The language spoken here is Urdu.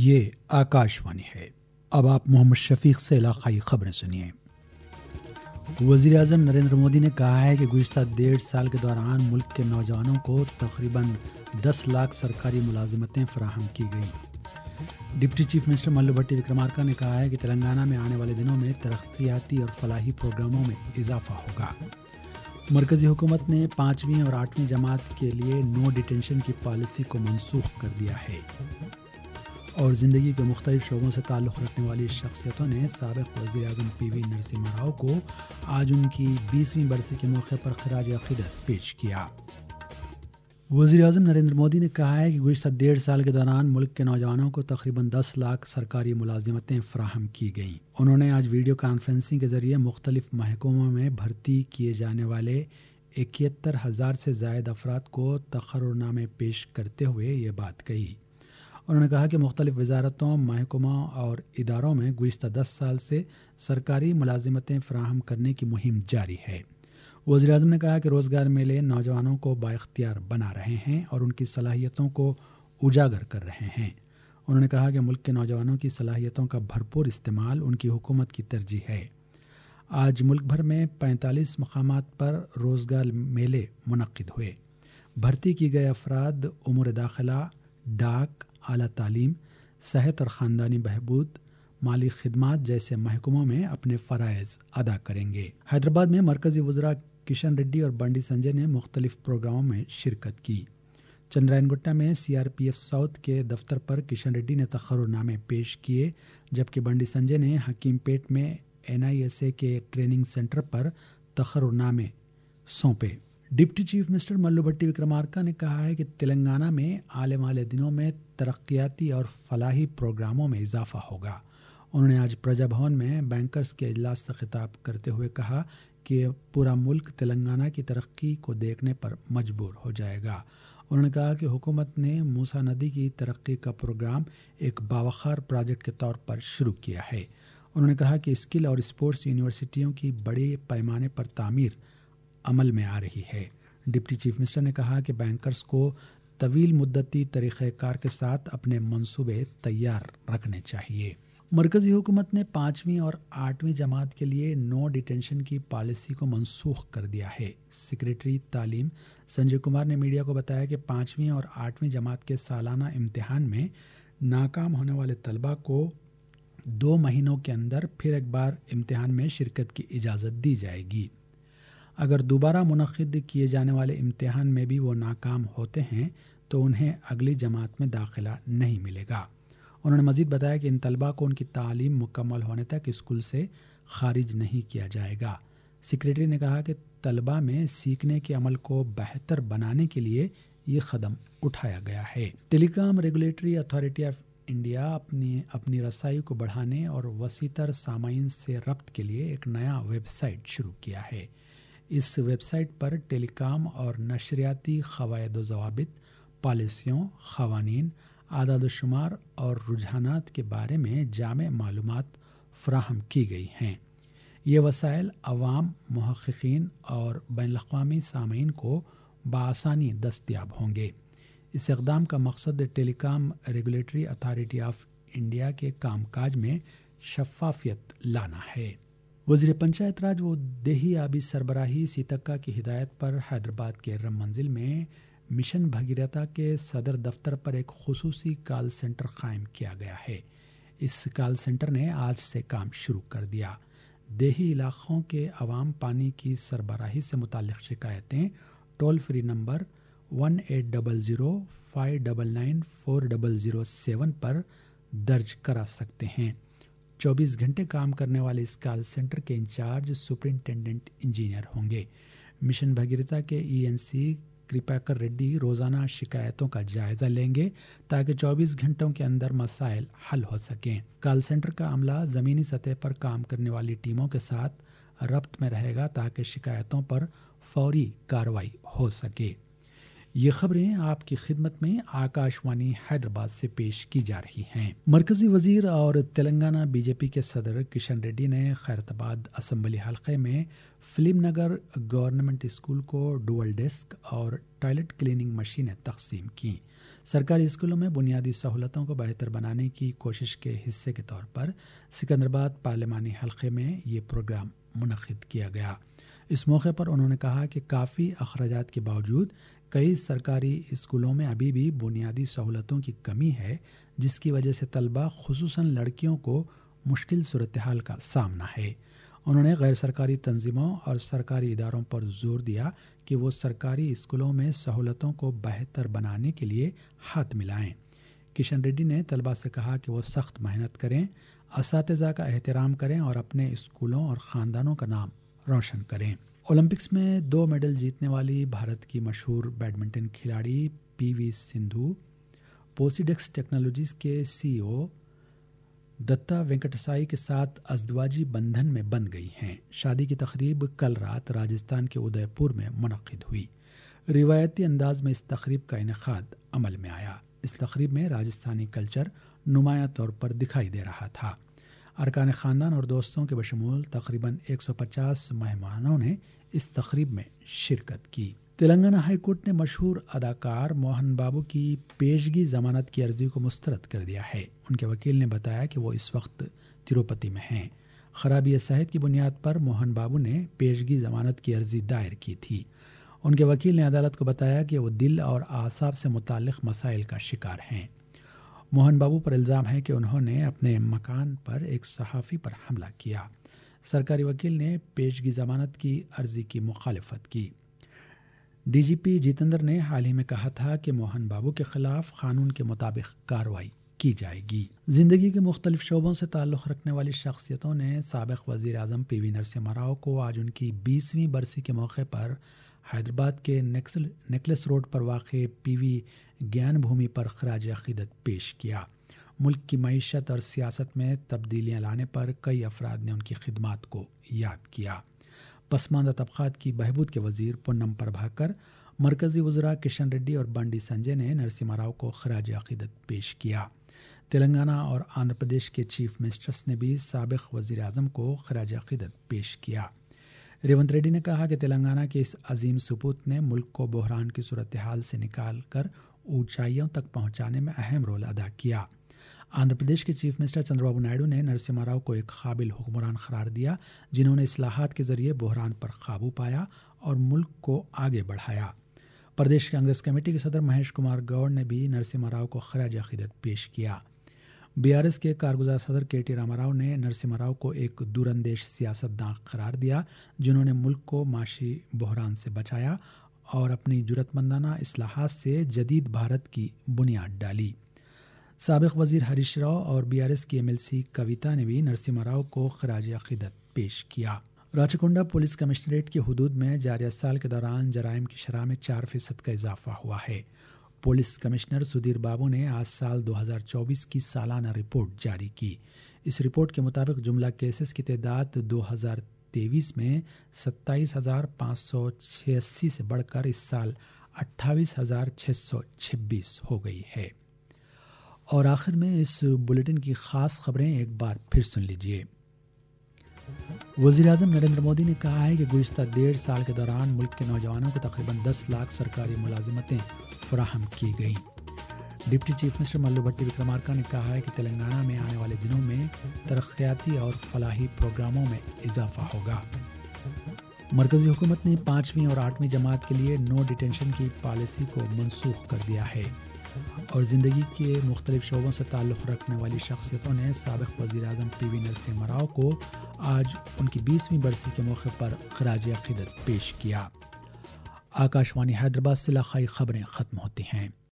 یہ آکاشوانی ہے۔ اب آپ محمد شفیق سے علاقائی خبریں سنیے۔ وزیر اعظم نریندر مودی نے کہا ہے کہ گزشتہ 1.5 سال کے دوران ملک کے نوجوانوں کو تقریباً 10 لاکھ سرکاری ملازمتیں فراہم کی گئیں۔ ڈپٹی چیف منسٹر ملو بھٹی وکرمارکا نے کہا ہے کہ تلنگانہ میں آنے والے دنوں میں ترقیاتی اور فلاحی پروگراموں میں اضافہ ہوگا۔ مرکزی حکومت نے 5ویں اور 8ویں جماعت کے لیے نو ڈیٹینشن کی پالیسی کو منسوخ کر دیا ہے۔ اور زندگی کے مختلف شعبوں سے تعلق رکھنے والی شخصیتوں نے سابق وزیر اعظم پی وی نرسمہا راؤ کو آج ان کی 20ویں برسی کے موقع پر خراج عقیدت پیش کیا۔ وزیر اعظم نریندر مودی نے کہا ہے کہ گزشتہ 1.5 سال کے دوران ملک کے نوجوانوں کو تقریباً 10 لاکھ سرکاری ملازمتیں فراہم کی گئیں۔ انہوں نے آج ویڈیو کانفرنسنگ کے ذریعے مختلف محکموں میں بھرتی کیے جانے والے 71,000 سے زائد افراد کو تقرر نامے پیش کرتے ہوئے یہ بات کہی۔ انہوں نے کہا کہ مختلف وزارتوں، محکموں اور اداروں میں گزشتہ 10 سال سے سرکاری ملازمتیں فراہم کرنے کی مہم جاری ہے۔ وزیر اعظم نے کہا کہ روزگار میلے نوجوانوں کو بااختیار بنا رہے ہیں اور ان کی صلاحیتوں کو اجاگر کر رہے ہیں۔ انہوں نے کہا کہ ملک کے نوجوانوں کی صلاحیتوں کا بھرپور استعمال ان کی حکومت کی ترجیح ہے۔ آج ملک بھر میں 45 مقامات پر روزگار میلے منعقد ہوئے۔ بھرتی کی گئے افراد امور داخلہ، ڈاک، اعلیٰ تعلیم، صحت اور خاندانی بہبود، مالی خدمات جیسے محکموں میں اپنے فرائض ادا کریں گے۔ حیدرآباد میں مرکزی وزراء کشن ریڈی اور بنڈی سنجے نے مختلف پروگراموں میں شرکت کی۔ چندرائن گٹا میں C R P F south کے دفتر پر کشن ریڈی نے تقرر نامے پیش کیے، جبکہ بنڈی سنجے نے حکیم پیٹ میں NISA کے ٹریننگ سینٹر پر تقرر نامے سونپے۔ ڈپٹی چیف منسٹر ملو بھٹی وکرمارکا نے کہا ہے کہ تلنگانہ میں آنے والے دنوں میں ترقیاتی اور فلاحی پروگراموں میں اضافہ ہوگا۔ انہوں نے آج پرجا بھون میں بینکرز کے اجلاس سے خطاب کرتے ہوئے کہا کہ پورا ملک تلنگانہ کی ترقی کو دیکھنے پر مجبور ہو جائے گا۔ انہوں نے کہا کہ حکومت نے موسیٰ ندی کی ترقی کا پروگرام ایک باوقار پروجیکٹ کے طور پر شروع کیا ہے۔ انہوں نے کہا کہ اسکل اور اسپورٹس یونیورسٹیوں کی بڑے پیمانے پر تعمیر عمل میں آ رہی ہے۔ ڈپٹی چیف منسٹر نے کہا کہ بینکرز کو طویل مدتی طریقہ کار کے ساتھ اپنے منصوبے تیار رکھنے چاہیے۔ مرکزی حکومت نے 5ویں اور 8ویں جماعت کے لیے نو ڈیٹینشن کی پالیسی کو منسوخ کر دیا ہے۔ سیکریٹری تعلیم سنجے کمار نے میڈیا کو بتایا کہ 5ویں اور 8ویں جماعت کے سالانہ امتحان میں ناکام ہونے والے طلباء کو 2 مہینوں کے اندر پھر ایک بار امتحان میں شرکت کی اجازت دی جائے گی۔ اگر دوبارہ منعقد کیے جانے والے امتحان میں بھی وہ ناکام ہوتے ہیں تو انہیں اگلی جماعت میں داخلہ نہیں ملے گا۔ انہوں نے مزید بتایا کہ ان طلباء کو ان کی تعلیم مکمل ہونے تک اسکول سے خارج نہیں کیا جائے گا۔ سیکریٹری نے کہا کہ طلباء میں سیکھنے کے عمل کو بہتر بنانے کے لیے یہ قدم اٹھایا گیا ہے۔ Telecom regulatory authority of India اپنی رسائی کو بڑھانے اور وسیع تر سامعین سے ربط کے لیے ایک نیا ویب سائٹ شروع کیا ہے۔ اس ویب سائٹ پر ٹیلی کام اور نشریاتی قواعد و ضوابط، پالیسیوں، قوانین، اعداد و شمار اور رجحانات کے بارے میں جامع معلومات فراہم کی گئی ہیں۔ یہ وسائل عوام، محققین اور بین الاقوامی سامعین کو بآسانی دستیاب ہوں گے۔ اس اقدام کا مقصد telecom regulatory authority of India کے کام کاج میں شفافیت لانا ہے۔ وزیر پنچایت راج و دیہی آبی سربراہی سیتکا کی ہدایت پر حیدرآباد کے رم منزل میں مشن بھگیرتا کے صدر دفتر پر ایک خصوصی کال سینٹر قائم کیا گیا ہے۔ اس کال سینٹر نے آج سے کام شروع کر دیا۔ دیہی علاقوں کے عوام پانی کی سربراہی سے متعلق شکایتیں ٹول فری نمبر 1800-599-4007 پر درج کرا سکتے ہیں۔ 24 گھنٹے کام کرنے والے اس کال سینٹر کے انچارج سپرنٹینڈنٹ انجینئر ہوں گے۔ مشن بھگیرتا کے ENC کرپاکر ریڈی روزانہ شکایتوں کا جائزہ لیں گے تاکہ 24 گھنٹوں کے اندر مسائل حل ہو سکیں۔ کال سینٹر کا عملہ زمینی سطح پر کام کرنے والی ٹیموں کے ساتھ ربط میں رہے گا تاکہ شکایتوں پر فوری کارروائی ہو سکے۔ یہ خبریں آپ کی خدمت میں آکاشوانی حیدرآباد سے پیش کی جا رہی ہیں۔ مرکزی وزیر اور تلنگانہ بی جے پی کے صدر کشن ریڈی نے خیراتباد اسمبلی حلقے میں فلم نگر گورنمنٹ اسکول کو ڈوول ڈیسک اور ٹوائلٹ کلیننگ مشینیں تقسیم کی۔ سرکاری اسکولوں میں بنیادی سہولتوں کو بہتر بنانے کی کوشش کے حصے کے طور پر سکندرآباد پارلیمانی حلقے میں یہ پروگرام منعقد کیا گیا۔ اس موقع پر انہوں نے کہا کہ کافی اخراجات کے باوجود کئی سرکاری اسکولوں میں ابھی بھی بنیادی سہولتوں کی کمی ہے، جس کی وجہ سے طلبہ خصوصاً لڑکیوں کو مشکل صورتحال کا سامنا ہے۔ انہوں نے غیر سرکاری تنظیموں اور سرکاری اداروں پر زور دیا کہ وہ سرکاری اسکولوں میں سہولتوں کو بہتر بنانے کے لیے ہاتھ ملائیں۔ کشن ریڈی نے طلبہ سے کہا کہ وہ سخت محنت کریں، اساتذہ کا احترام کریں اور اپنے اسکولوں اور خاندانوں کا نام روشن کریں۔ اولمپکس میں 2 میڈل جیتنے والی بھارت کی مشہور بیڈمنٹن کھلاڑی پی وی سندھو پوسیڈیکس ٹیکنالوجیز کے سی او دتا وینکٹسائی کے ساتھ ازدواجی بندھن میں بندھ گئی ہیں۔ شادی کی تقریب کل رات راجستھان کے ادے پور میں منعقد ہوئی۔ روایتی انداز میں اس تقریب کا انعقاد عمل میں آیا۔ اس تقریب میں راجستھانی کلچر نمایاں طور پر دکھائی دے رہا تھا۔ ارکان خاندان اور دوستوں کے بشمول تقریباً 150 مہمانوں نے اس تقریب میں شرکت کی۔ تلنگانہ ہائی کورٹ نے مشہور اداکار موہن بابو کی پیشگی ضمانت کی عرضی کو مسترد کر دیا ہے۔ ان کے وکیل نے بتایا کہ وہ اس وقت تروپتی میں ہیں۔ خرابی صحت کی بنیاد پر موہن بابو نے پیشگی ضمانت کی عرضی دائر کی تھی۔ ان کے وکیل نے عدالت کو بتایا کہ وہ دل اور اعصاب سے متعلق مسائل کا شکار ہیں۔ موہن بابو پر الزام ہے کہ انہوں نے اپنے مکان پر ایک صحافی پر حملہ کیا۔ سرکاری وکیل نے پیشگی ضمانت کی عرضی کی مخالفت کی۔ ڈی جی پی جتیندر نے حال ہی میں کہا تھا کہ موہن بابو کے خلاف قانون کے مطابق کارروائی کی جائے گی۔ زندگی کے مختلف شعبوں سے تعلق رکھنے والی شخصیتوں نے سابق وزیر اعظم پی وی نرسمہا راؤ کو آج ان کی 20ویں برسی کے موقع پر حیدرآباد کے نیکلس روڈ پر واقع پی وی گیان بھومی پر خراج عقیدت پیش کیا۔ ملک کی معیشت اور سیاست میں تبدیلیاں لانے پر کئی افراد نے ان کی خدمات کو یاد کیا۔ پسماندہ طبقات کی بہبود کے وزیر پونم پربھاکر، مرکزی وزراء کشن ریڈی اور بنڈی سنجے نے نرسمہا راؤ کو خراج عقیدت پیش کیا۔ تلنگانہ اور آندھرا پردیش کے چیف منسٹرز نے بھی سابق وزیر اعظم کو خراج عقیدت پیش کیا۔ ریونت ریڈی نے کہا کہ تلنگانہ کے اس عظیم سپوت نے ملک کو بحران کی صورتحال سے نکال کر اونچائیوں تک پہنچانے میں اہم رول ادا کیا۔ آندھرا پردیش کے چیف منسٹر چندرا بابو نائیڈو نے نرسمہا راؤ کو ایک قابل حکمران قرار دیا، جنہوں نے اصلاحات کے ذریعے بحران پر قابو پایا اور ملک کو آگے بڑھایا۔ پردیش کانگریس کمیٹی کے صدر مہیش کمار گوڑ نے بھی نرسمہا راؤ کو خراج عقیدت پیش کیا۔ بی آر ایس کے کارگزار صدر کے ٹی راما راؤ نے نرسمہا راؤ کو ایک دوراندیش سیاستداں قرار دیا، جنہوں نے ملک کو معاشی بحران سے بچایا اور اپنی جرأتمندانہ اصلاحات سے جدید بھارت کی بنیاد ڈالی۔ سابق وزیر ہریش راؤ اور بی آر ایس کی ایم ایل سی کویتا نے بھی نرسمہا راؤ کو خراج عقیدت پیش کیا۔ راچکنڈا پولیس کمشنریٹ کی حدود میں جاریہ سال کے دوران جرائم کی شرح میں 4% کا اضافہ ہوا ہے۔ پولیس کمشنر سدھیر بابو نے آج سال 2024 کی سالانہ رپورٹ جاری کی۔ اس رپورٹ کے مطابق جملہ کیسز کی تعداد 2023 میں 27,586 سے بڑھ کر اس سال 28,626 ہو گئی ہے۔ اور آخر میں اس بلیٹن کی خاص خبریں ایک بار پھر سن لیجیے۔ وزیر اعظم نریندر مودی نے کہا ہے کہ گزشتہ 1.5 سال کے دوران ملک کے نوجوانوں کو تقریباً 10 لاکھ سرکاری ملازمتیں فراہم کی گئیں۔ ڈپٹی چیف منسٹر ملو بھٹی وکرمارکا نے کہا ہے کہ تلنگانہ میں آنے والے دنوں میں ترقیاتی اور فلاحی پروگراموں میں اضافہ ہوگا۔ مرکزی حکومت نے 5ویں اور 8ویں جماعت کے لیے نو ڈیٹینشن کی پالیسی کو منسوخ کر دیا ہے۔ اور زندگی کے مختلف شعبوں سے تعلق رکھنے والی شخصیتوں نے سابق وزیر اعظم پی وی نرسمہا راؤ کو آج ان کی 20ویں برسی کے موقع پر خراج عقیدت پیش کیا۔ آکاشوانی حیدرآباد سے علاقائی خبریں ختم ہوتی ہیں۔